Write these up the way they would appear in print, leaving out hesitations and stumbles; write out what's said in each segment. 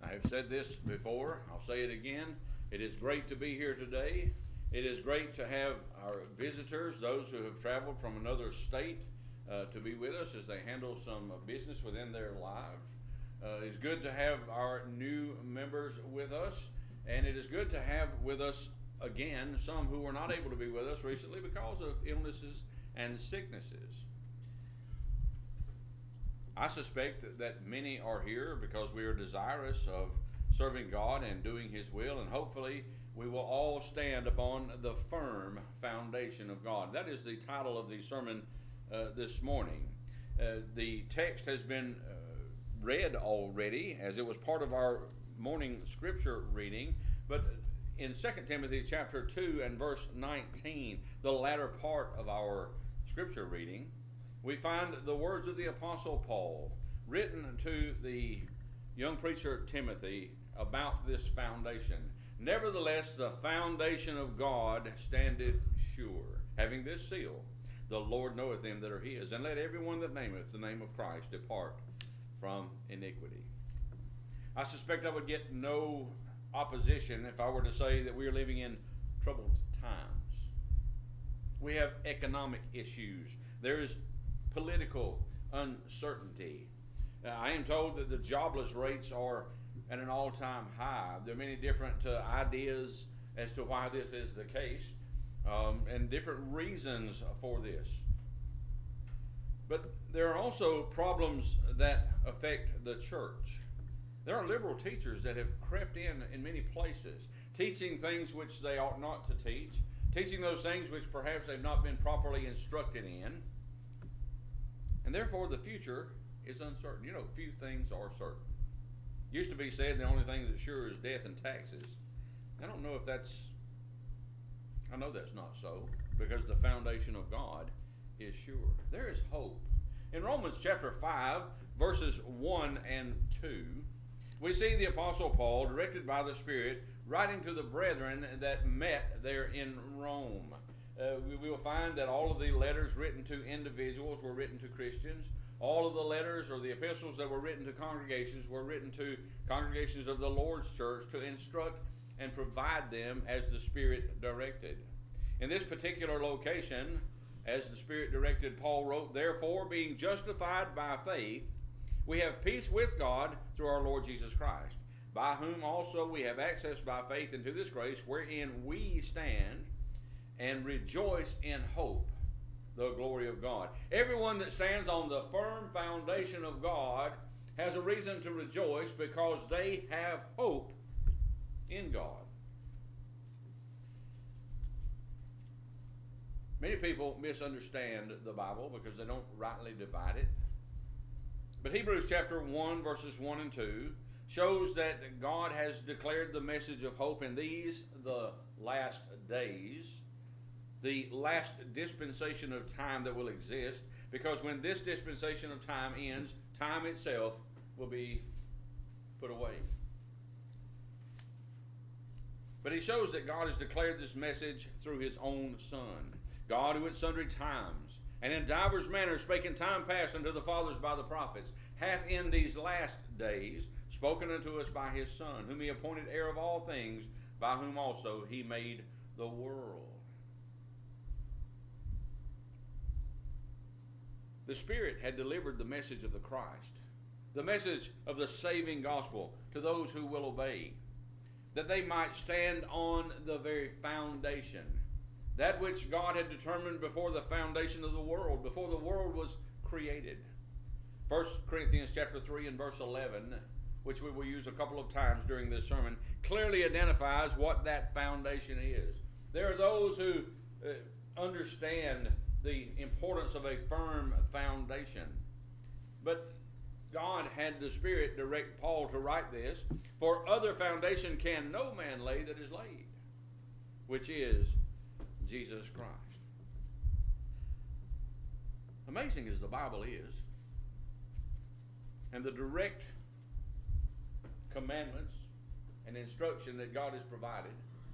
I have said this before, I'll say it again. It is great to be here today. It is great to have our visitors, those who have traveled from another state, to be with us as they handle some business within their lives. It's good to have our new members with us, and it is good to have with us again some who were not able to be with us recently because of illnesses and sicknesses. I suspect that many are here because we are desirous of serving God and doing His will, and hopefully we will all stand upon the firm foundation of God. That is the title of the sermon this morning. The text has been read already as it was part of our morning scripture reading, but in 2 Timothy chapter 2 and verse 19, the latter part of our scripture reading, we find the words of the Apostle Paul written to the young preacher Timothy about this foundation. Nevertheless, the foundation of God standeth sure, having this seal, the Lord knoweth them that are his, and let everyone that nameth the name of Christ depart from iniquity. I suspect I would get no opposition if I were to say that we are living in troubled times. We have economic issues. There is political uncertainty. I am told that the jobless rates are at an all-time high. There are many different ideas as to why this is the case, and different reasons for this. But there are also problems that affect the church. There are liberal teachers that have crept in many places, teaching things which they ought not to teach, teaching those things which perhaps they've not been properly instructed in. And therefore, the future is uncertain. You know, few things are certain. Used to be said the only thing that's sure is death and taxes. I don't know if I know that's not so, because the foundation of God is sure. There is hope. In Romans chapter 5, verses 1 and 2, we see the Apostle Paul, directed by the Spirit, writing to the brethren that met there in Rome. We will find that all of the letters written to individuals were written to Christians. All of the letters or the epistles that were written to congregations were written to congregations of the Lord's church to instruct and provide them as the Spirit directed. In this particular location, as the Spirit directed, Paul wrote, "Therefore, being justified by faith, we have peace with God through our Lord Jesus Christ, by whom also we have access by faith into this grace, wherein we stand and rejoice in hope, the glory of God." Everyone that stands on the firm foundation of God has a reason to rejoice because they have hope in God. Many people misunderstand the Bible because they don't rightly divide it. But Hebrews chapter 1, verses 1 and 2 shows that God has declared the message of hope in these, the last days, the last dispensation of time that will exist, because when this dispensation of time ends, time itself will be put away. But he shows that God has declared this message through his own Son. God, who at sundry times and in divers manners spake in time past unto the fathers by the prophets, hath in these last days spoken unto us by his Son, whom he appointed heir of all things, by whom also he made the world. The Spirit had delivered the message of the Christ, the message of the saving gospel to those who will obey, that they might stand on the very foundation, that which God had determined before the foundation of the world, before the world was created. 1 Corinthians chapter 3 and verse 11, which we will use a couple of times during this sermon, clearly identifies what that foundation is. There are those who understand the importance of a firm foundation. But God had the Spirit direct Paul to write this, "For other foundation can no man lay that is laid, which is Jesus Christ." Amazing as the Bible is, and the direct commandments and instruction that God has provided,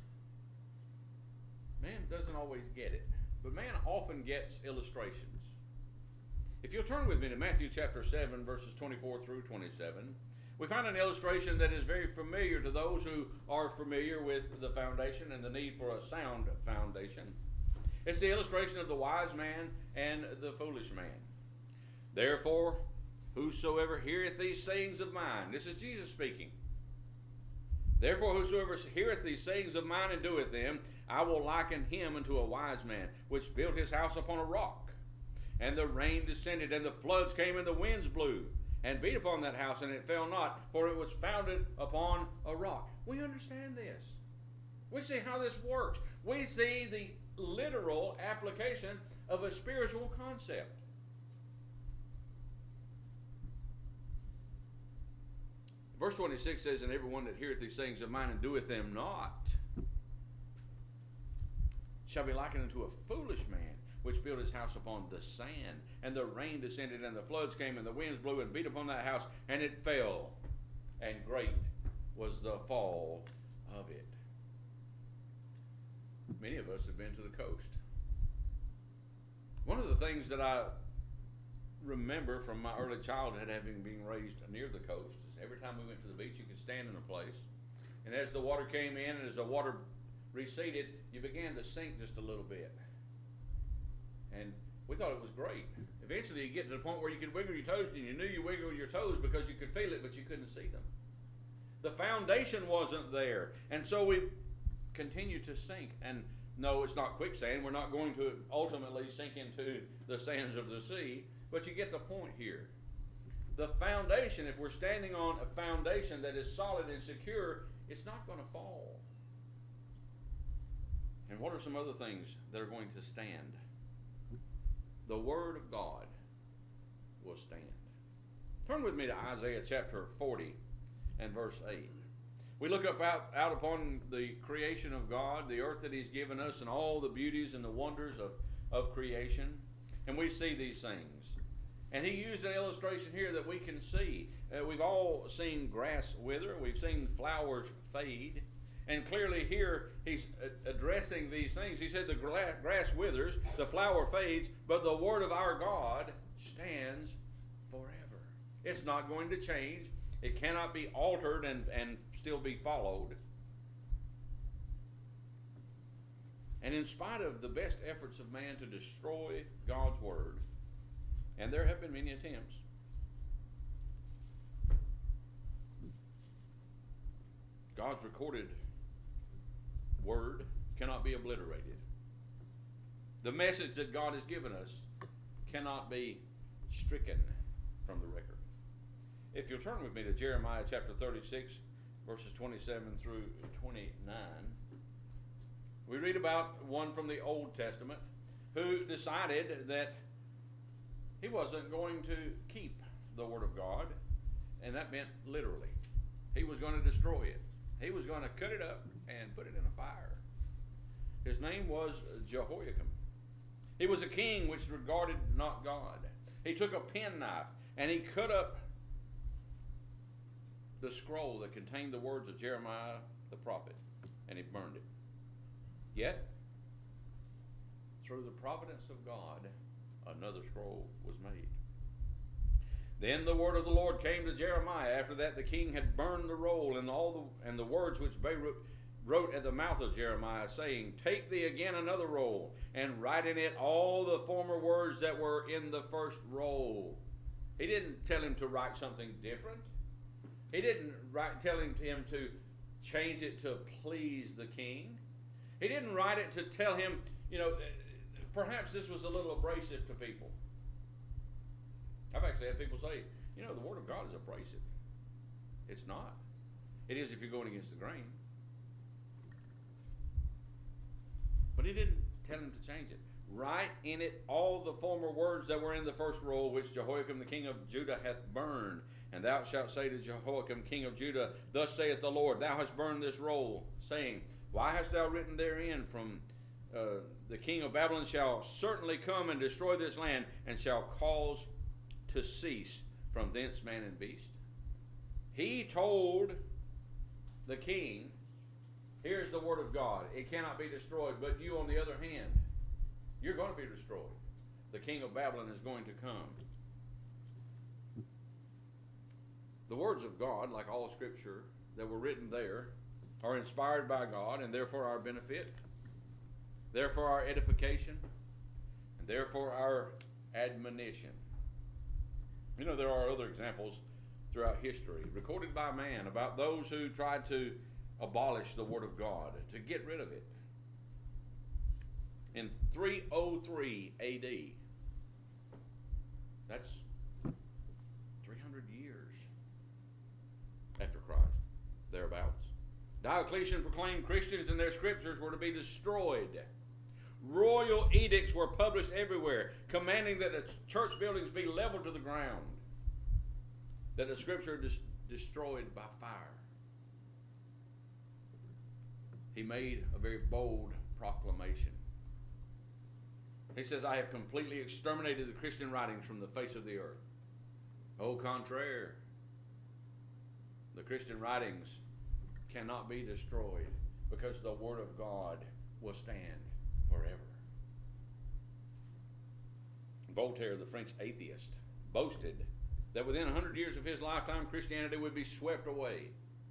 man doesn't always get it. But man often gets illustrations. If you'll turn with me to Matthew chapter 7, verses 24 through 27, We find an illustration that is very familiar to those who are familiar with the foundation and the need for a sound foundation. It's the illustration of the wise man and the foolish man. Therefore, whosoever heareth these sayings of mine, this is Jesus speaking. Therefore, whosoever heareth these sayings of mine and doeth them, I will liken him unto a wise man, which built his house upon a rock. And the rain descended, and the floods came, and the winds blew, and beat upon that house, and it fell not, for it was founded upon a rock. We understand this. We see how this works. We see the literal application of a spiritual concept. Verse 26 says, and everyone that heareth these things of mine and doeth them not shall be likened unto a foolish man, which built his house upon the sand. And the rain descended, and the floods came, and the winds blew and beat upon that house, and it fell. And great was the fall of it. Many of us have been to the coast. One of the things that I remember from my early childhood, having been raised near the coast, is every time we went to the beach, you could stand in a place, and as the water came in and as the water receded, you began to sink just a little bit. And we thought it was great. Eventually you get to the point where you could wiggle your toes, and you knew you wiggled your toes because you could feel it, but you couldn't see them. The foundation wasn't there. And so we continued to sink. And no, it's not quicksand. We're not going to ultimately sink into the sands of the sea, but you get the point here. The foundation, if we're standing on a foundation that is solid and secure, it's not going to fall. And what are some other things that are going to stand? The Word of God will stand. Turn with me to Isaiah chapter 40 and verse 8. We look up out upon the creation of God, the earth that He's given us, and all the beauties and the wonders of creation, and we see these things. And He used an illustration here that we can see. We've all seen grass wither. We've seen flowers fade. And clearly here He's addressing these things. He said the grass withers, the flower fades, but the Word of our God stands forever. It's not going to change. It cannot be altered and still be followed. And in spite of the best efforts of man to destroy God's Word, and there have been many attempts, God's recorded Word cannot be obliterated. The message that God has given us cannot be stricken from the record. If you'll turn with me to Jeremiah chapter 36, verses 27 through 29, we read about one from the Old Testament who decided that he wasn't going to keep the Word of God, and that meant literally. He was going to destroy it. He was going to cut it up and put it in a fire. His name was Jehoiakim. He was a king which regarded not God. He took a penknife and he cut up the scroll that contained the words of Jeremiah the prophet, and he burned it. Yet, through the providence of God, another scroll was made. Then the word of the Lord came to Jeremiah. After that, the king had burned the roll and the words which Baruch wrote at the mouth of Jeremiah, saying, Take thee again another roll, and write in it all the former words that were in the first roll. He didn't tell him to write something different. He didn't tell him to change it to please the king. He didn't write it to tell him, perhaps this was a little abrasive to people. I've actually had people say, the Word of God is abrasive. It's not. It is if you're going against the grain. But he didn't tell him to change it. Write in it all the former words that were in the first roll, which Jehoiakim the king of Judah hath burned. And thou shalt say to Jehoiakim king of Judah, Thus saith the Lord, Thou hast burned this roll, saying, Why hast thou written therein from the king of Babylon shall certainly come and destroy this land, and shall cause to cease from thence man and beast? He told the king, here's the word of God. It cannot be destroyed. But you, on the other hand, you're going to be destroyed. The king of Babylon is going to come. The words of God, like all Scripture that were written there, are inspired by God and therefore our benefit, therefore our edification, and therefore our admonition. You know, there are other examples throughout history recorded by man about those who tried to abolish the Word of God, to get rid of it. In 303 AD, that's 300 years after Christ, thereabouts, Diocletian proclaimed Christians and their scriptures were to be destroyed. Royal edicts were published everywhere, commanding that the church buildings be leveled to the ground, that the scripture destroyed by fire. He made a very bold proclamation. He says, I have completely exterminated the Christian writings from the face of the earth. Au contraire, the Christian writings cannot be destroyed because the Word of God will stand forever. Voltaire, the French atheist, boasted that within 100 years of his lifetime, Christianity would be swept away.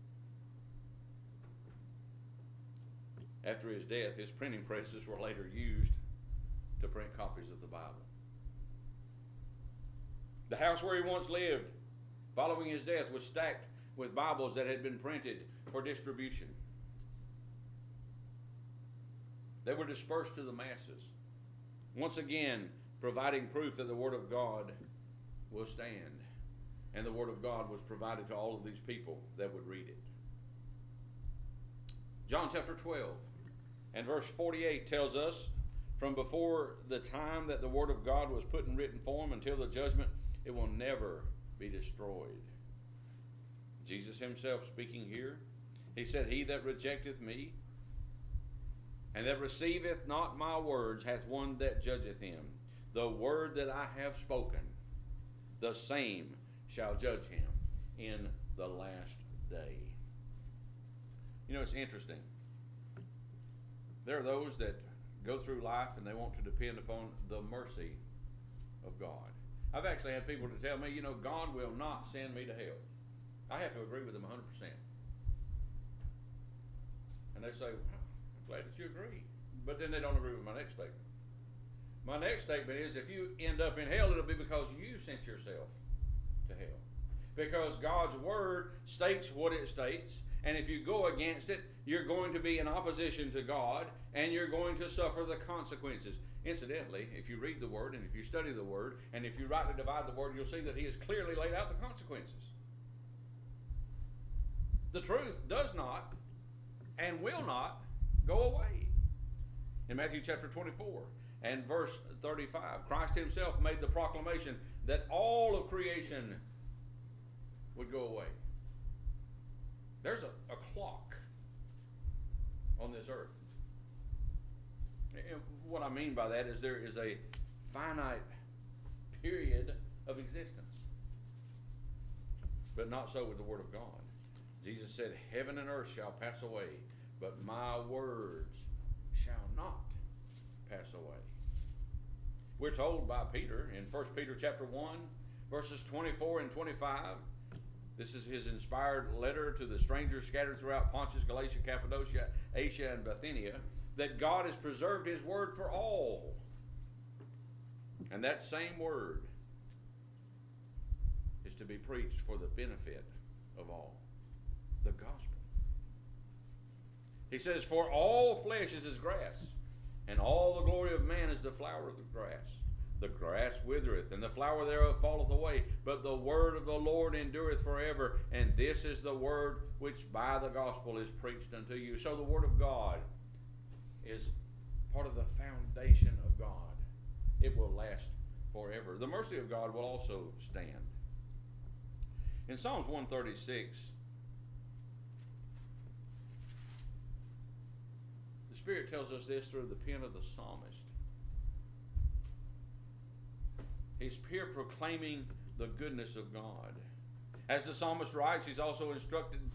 After his death, his printing presses were later used to print copies of the Bible. The house where he once lived, following his death, was stacked with Bibles that had been printed for distribution. They were dispersed to the masses, once again providing proof that the Word of God will stand, and the Word of God was provided to all of these people that would read it. John chapter 12 and verse 48 tells us, from before the time that the Word of God was put in written form until the judgment, it will never be destroyed. Jesus himself speaking here, he said, He that rejecteth me, and that receiveth not my words, hath one that judgeth him. The word that I have spoken, the same shall judge him in the last day. You know, it's interesting. There are those that go through life and they want to depend upon the mercy of God. I've actually had people to tell me, you know, God will not send me to hell. I have to agree with them 100%. And they say, well, I'm glad that you agree. But then they don't agree with my next statement. My next statement is, if you end up in hell, it'll be because you sent yourself to hell. Because God's Word states what it states, and if you go against it, you're going to be in opposition to God, and you're going to suffer the consequences. Incidentally, if you read the Word, and if you study the Word, and if you rightly divide the Word, you'll see that He has clearly laid out the consequences. The truth does not and will not go away. In Matthew chapter 24 and verse 35, Christ himself made the proclamation that all of creation would go away. There's a clock on this earth. And what I mean by that is there is a finite period of existence. But not so with the Word of God. Jesus said, heaven and earth shall pass away, but my words shall not pass away. We're told by Peter in 1 Peter chapter 1, verses 24 and 25. This is his inspired letter to the strangers scattered throughout Pontus, Galatia, Cappadocia, Asia, and Bithynia, that God has preserved his word for all. And that same word is to be preached for the benefit of all. The gospel. He says, for all flesh is as grass, and all the glory of man is the flower of the grass. The grass withereth, and the flower thereof falleth away, but the word of the Lord endureth forever. And this is the word which by the gospel is preached unto you. So the word of God is part of the foundation of God. It will last forever. The mercy of God will also stand. In Psalms 136, the Spirit tells us this through the pen of the psalmist. He's here proclaiming the goodness of God. As the psalmist writes, he's also instructing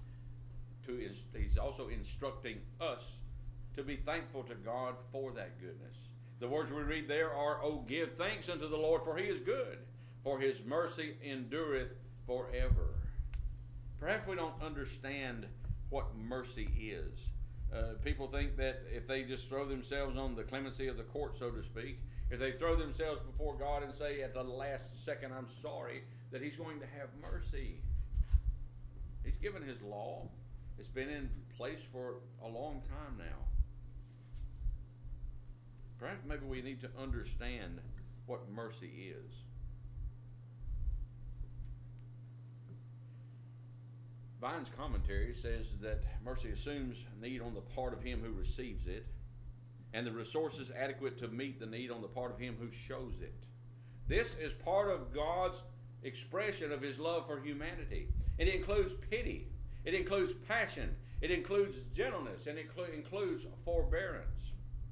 us to be thankful to God for that goodness. The words we read there are, "Oh, give thanks unto the Lord, for he is good, for his mercy endureth forever." Perhaps we don't understand what mercy is. People think that if they just throw themselves on the clemency of the court, so to speak, if they throw themselves before God and say at the last second, I'm sorry, that He's going to have mercy. He's given His law. It's been in place for a long time now. Perhaps maybe we need to understand what mercy is. Vine's commentary says that mercy assumes need on the part of him who receives it, and the resources adequate to meet the need on the part of him who shows it. This is part of God's expression of His love for humanity. It includes pity. It includes passion. It includes gentleness. And it includes forbearance.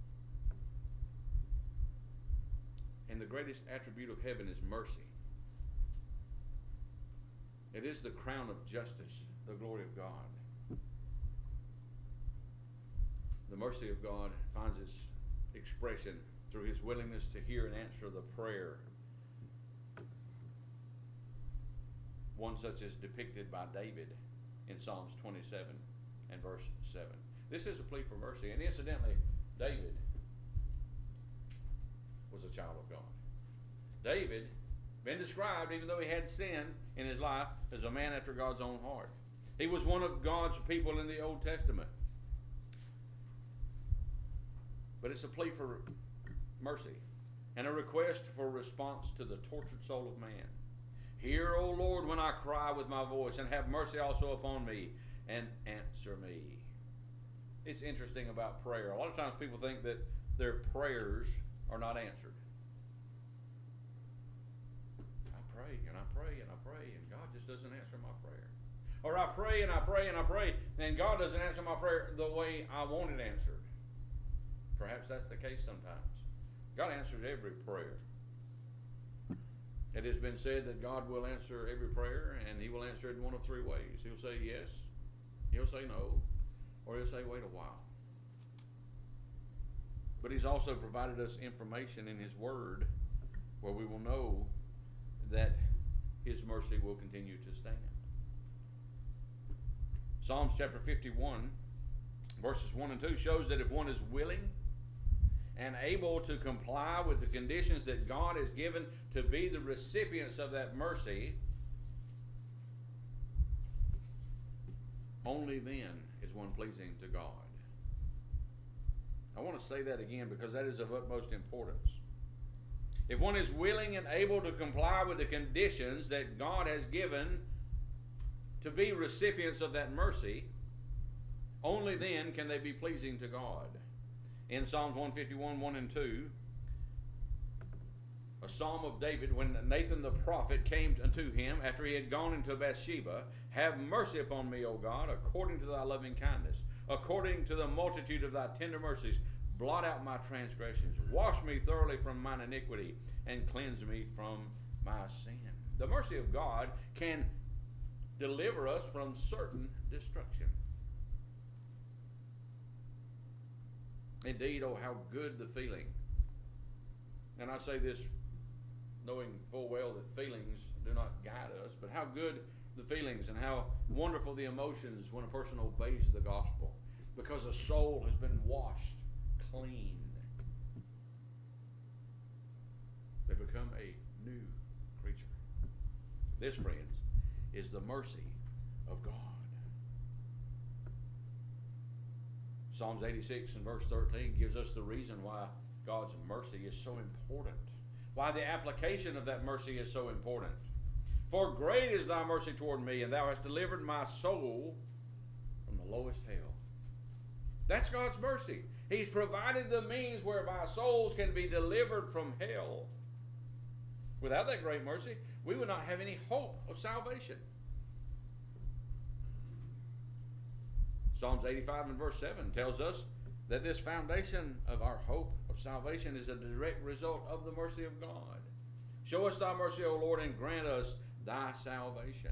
And the greatest attribute of heaven is mercy. It is the crown of justice, the glory of God. The mercy of God finds its expression through His willingness to hear and answer the prayer, one such as depicted by David in Psalms 27 and verse 7. This is a plea for mercy. And incidentally, David was a child of God. David, been described, even though he had sin in his life, as a man after God's own heart. He was one of God's people in the Old Testament. But it's a plea for mercy and a request for response to the tortured soul of man. Hear, O Lord, when I cry with my voice, and have mercy also upon me, and answer me. It's interesting about prayer. A lot of times people think that their prayers are not answered. I pray, and I pray, and I pray, and God just doesn't answer my prayer. Or I pray, and I pray, and I pray, and God doesn't answer my prayer the way I want it answered. Perhaps that's the case sometimes. God answers every prayer. It has been said that God will answer every prayer, and He will answer it in one of three ways. He'll say yes, He'll say no, or He'll say wait a while. But He's also provided us information in His Word where we will know that His mercy will continue to stand. Psalms chapter 51, verses 1 and 2 shows that if one is willing and able to comply with the conditions that God has given to be the recipients of that mercy, only then is one pleasing to God. I want to say that again because that is of utmost importance. If one is willing and able to comply with the conditions that God has given to be recipients of that mercy, only then can they be pleasing to God. In Psalms 151, 1 and 2, a psalm of David, when Nathan the prophet came unto him after he had gone into Bathsheba, have mercy upon me, O God, according to thy loving kindness, according to the multitude of thy tender mercies, blot out my transgressions, wash me thoroughly from mine iniquity, and cleanse me from my sin. The mercy of God can deliver us from certain destruction. Indeed, oh, how good the feeling. And I say this knowing full well that feelings do not guide us, but how good the feelings and how wonderful the emotions when a person obeys the gospel, because a soul has been washed clean. They become a new creature. This, friends, is the mercy of God. Psalms 86 and verse 13 gives us the reason why God's mercy is so important, why the application of that mercy is so important. For great is thy mercy toward me, and thou hast delivered my soul from the lowest hell. That's God's mercy. He's provided the means whereby souls can be delivered from hell. Without that great mercy, we would not have any hope of salvation. Psalms 85 and verse 7 tells us that this foundation of our hope of salvation is a direct result of the mercy of God. Show us thy mercy, O Lord, and grant us thy salvation.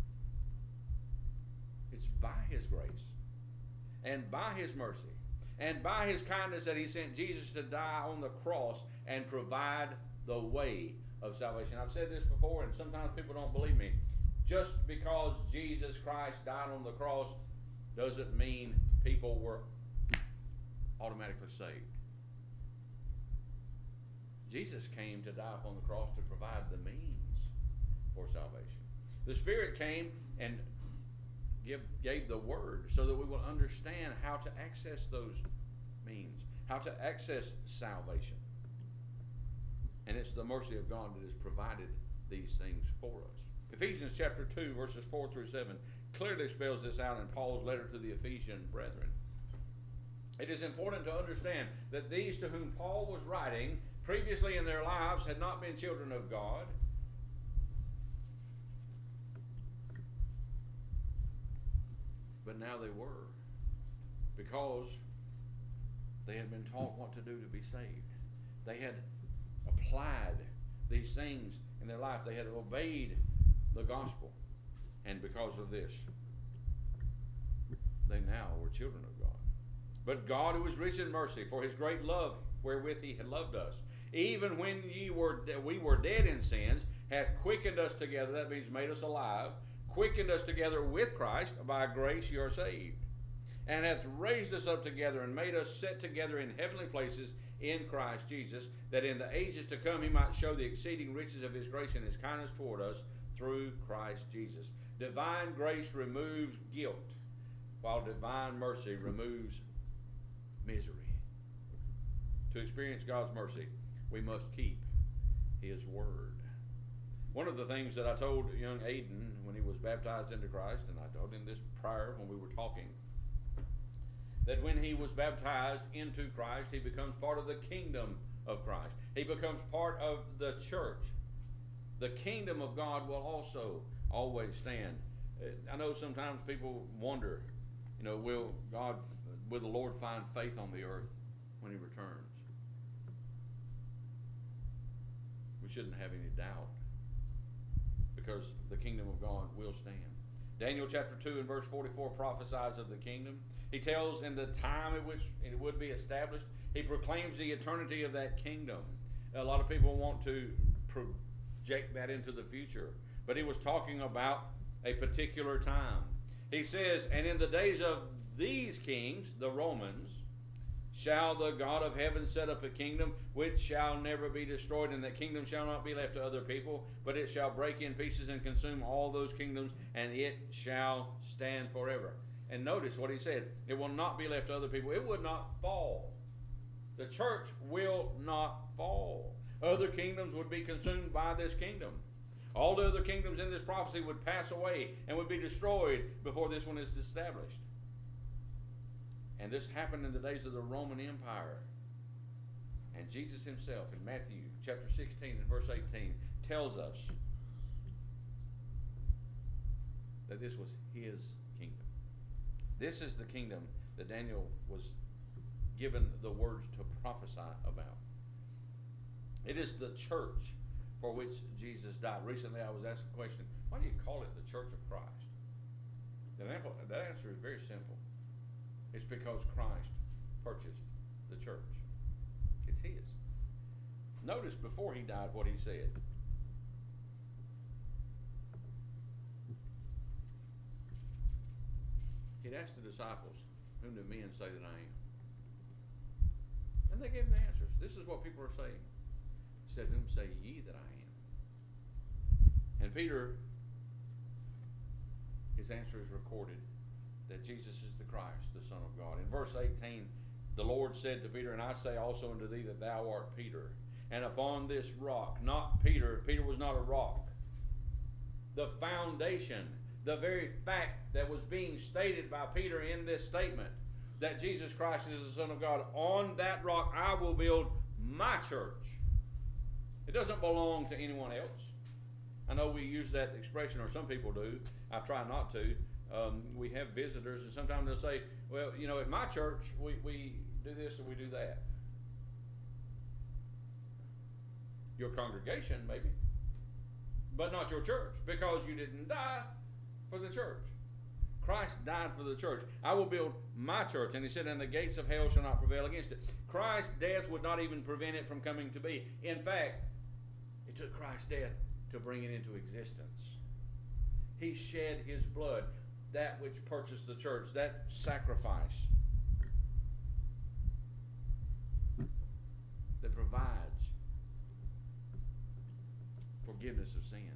It's by His grace and by His mercy and by His kindness that He sent Jesus to die on the cross and provide the way of salvation. I've said this before, and sometimes people don't believe me. just because Jesus Christ died on the cross doesn't mean people were automatically saved. Jesus came to die upon the cross to provide the means for salvation. The Spirit came and gave the Word so that we will understand how to access those means, how to access salvation. And it's the mercy of God that has provided these things for us. Ephesians chapter 2, verses 4 through 7 clearly spells this out in Paul's letter to the Ephesian brethren. It is important to understand that these to whom Paul was writing previously in their lives had not been children of God. But now they were, because they had been taught what to do to be saved. They had applied these things in their life. They had obeyed the gospel. And because of this, they now were children of God. But God, who is rich in mercy, for his great love wherewith he had loved us, even when we were dead in sins, hath quickened us together. That means made us alive. Quickened us together with Christ. By grace you are saved. And hath raised us up together and made us sit together in heavenly places in Christ Jesus, that in the ages to come he might show the exceeding riches of his grace and his kindness toward us through Christ Jesus. Divine grace removes guilt, while divine mercy removes misery. To experience God's mercy, we must keep his word. One of the things that I told young Aiden when he was baptized into Christ, and I told him this prior when we were talking, that when he was baptized into Christ, he becomes part of the kingdom of Christ. He becomes part of the church. The kingdom of God will also always stand. I know sometimes people wonder, will the Lord find faith on the earth when he returns? We shouldn't have any doubt, because the kingdom of God will stand. Daniel chapter 2 and verse 44 prophesies of the kingdom. He tells in the time at which it would be established. He proclaims the eternity of that kingdom. A lot of people want to project that into the future, but he was talking about a particular time. He says, and in the days of these kings, the Romans, shall the God of heaven set up a kingdom which shall never be destroyed, and that kingdom shall not be left to other people, but it shall break in pieces and consume all those kingdoms, and it shall stand forever. And notice what he said. It will not be left to other people. It would not fall. The church will not fall. Other kingdoms would be consumed by this kingdom. All the other kingdoms in this prophecy would pass away and would be destroyed before this one is established. And this happened in the days of the Roman Empire. And Jesus himself in Matthew chapter 16 and verse 18 tells us that this was his kingdom. This is the kingdom that Daniel was given the words to prophesy about. It is the church for which Jesus died. Recently I was asked a question, why do you call it the Church of Christ? That answer is very simple. It's because Christ purchased the church. It's his. Notice before he died what he said. He'd asked the disciples, whom do men say that I am? And they gave him the answers. This is what people are saying. He said, whom say ye that I am? And Peter, his answer is recorded, that Jesus is the Christ, the Son of God. In verse 18, the Lord said to Peter, and I say also unto thee that thou art Peter, and upon this rock, not Peter was not a rock. The foundation, the very fact that was being stated by Peter in this statement, that Jesus Christ is the Son of God, on that rock I will build my church. It doesn't belong to anyone else. I know we use that expression, or some people do. I try not to. We have visitors, and sometimes they'll say, well, at my church, we do this or we do that. Your congregation, maybe, but not your church, because you didn't die for the church. Christ died for the church. I will build my church. And he said, and the gates of hell shall not prevail against it. Christ's death would not even prevent it from coming to be. In fact, it took Christ's death to bring it into existence. He shed His blood, that which purchased the church, that sacrifice that provides forgiveness of sins.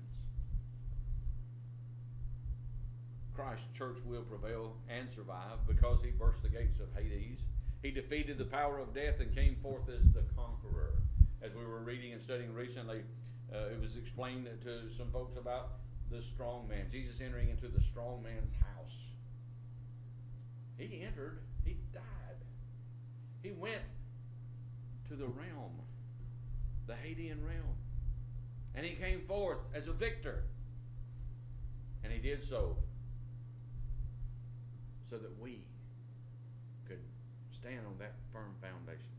Christ's church will prevail and survive because He burst the gates of Hades. He defeated the power of death and came forth as the conqueror. As we were reading and studying recently, it was explained to some folks about the strong man. Jesus entering into the strong man's house. He entered, he died. He went to the realm, the Hadean realm. And he came forth as a victor. And he did so that we could stand on that firm foundation.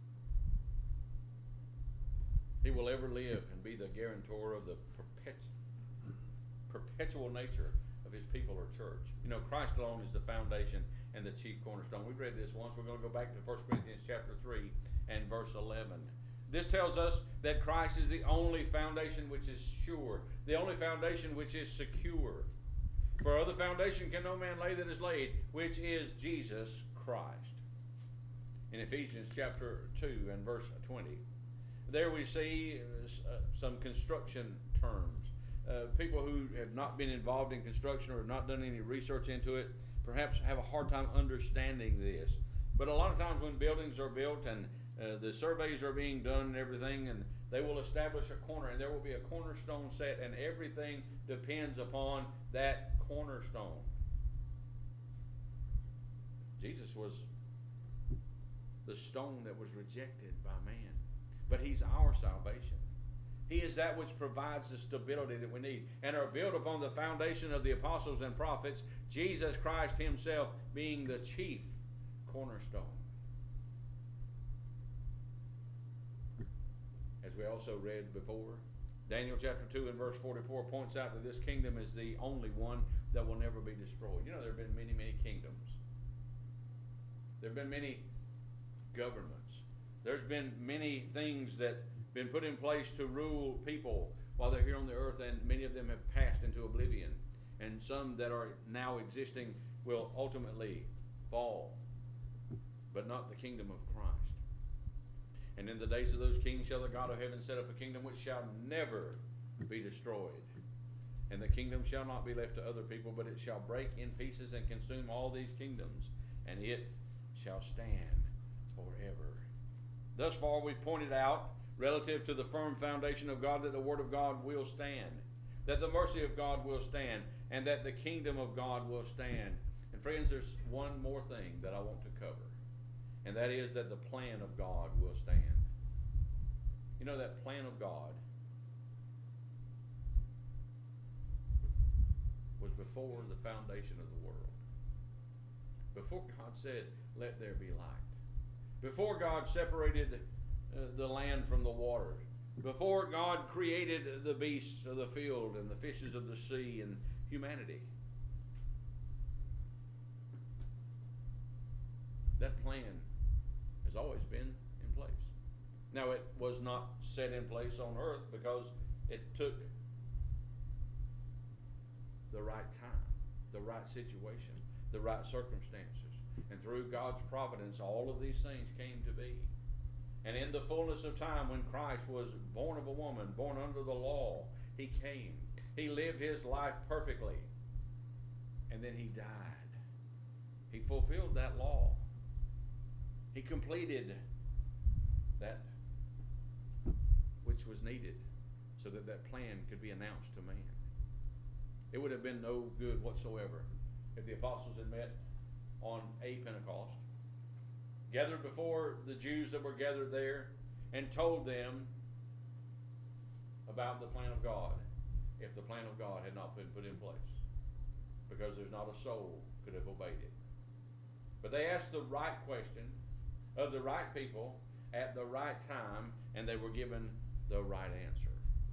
He will ever live and be the guarantor of the perpetual nature of His people or church. You know, Christ alone is the foundation and the chief cornerstone. We've read this once. We're going to go back to 1 Corinthians chapter 3 and verse 11. This tells us that Christ is the only foundation which is sure, the only foundation which is secure. For other foundation can no man lay that is laid, which is Jesus Christ. In Ephesians chapter 2 and verse 20, there we see some construction terms. People who have not been involved in construction or have not done any research into it perhaps have a hard time understanding this. But a lot of times when buildings are built and the surveys are being done and everything, and they will establish a corner, and there will be a cornerstone set, and everything depends upon that cornerstone. Jesus was the stone that was rejected by man, but He's our salvation. He is that which provides the stability that we need, and are built upon the foundation of the apostles and prophets, Jesus Christ Himself being the chief cornerstone. As we also read before, Daniel chapter 2 and verse 44 points out that this kingdom is the only one that will never be destroyed. You know, there have been many, many kingdoms. There have been many governments. There's been many things that have been put in place to rule people while they're here on the earth, and many of them have passed into oblivion. And some that are now existing will ultimately fall, but not the kingdom of Christ. And in the days of those kings shall the God of heaven set up a kingdom which shall never be destroyed. And the kingdom shall not be left to other people, but it shall break in pieces and consume all these kingdoms, and it shall stand forever. Thus far we've pointed out, relative to the firm foundation of God, that the Word of God will stand, that the mercy of God will stand, and that the kingdom of God will stand. And friends, there's one more thing that I want to cover, and that is that the plan of God will stand. You know, that plan of God was before the foundation of the world. Before God said, let there be light. Before God separated the land from the water. Before God created the beasts of the field and the fishes of the sea and humanity. That plan has always been in place. Now, it was not set in place on earth because it took the right time, the right situation, the right circumstances. And through God's providence, all of these things came to be. And in the fullness of time, when Christ was born of a woman, born under the law, He came. He lived His life perfectly. And then He died. He fulfilled that law. He completed that which was needed so that that plan could be announced to man. It would have been no good whatsoever if the apostles had met on a Pentecost, gathered before the Jews that were gathered there, and told them about the plan of God, if the plan of God had not been put in place, because there's not a soul could have obeyed it. But they asked the right question of the right people at the right time, and they were given the right answer.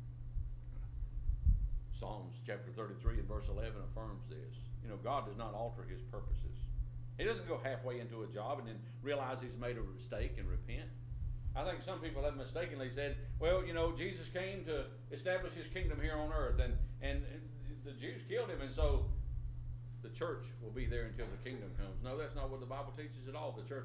Psalms chapter 33 and verse 11 affirms this. You know, God does not alter His purposes. He doesn't go halfway into a job and then realize He's made a mistake and repent. I think some people have mistakenly said, well, you know, Jesus came to establish His kingdom here on earth, and the Jews killed him, and so the church will be there until the kingdom comes. No, that's not what the Bible teaches at all. The church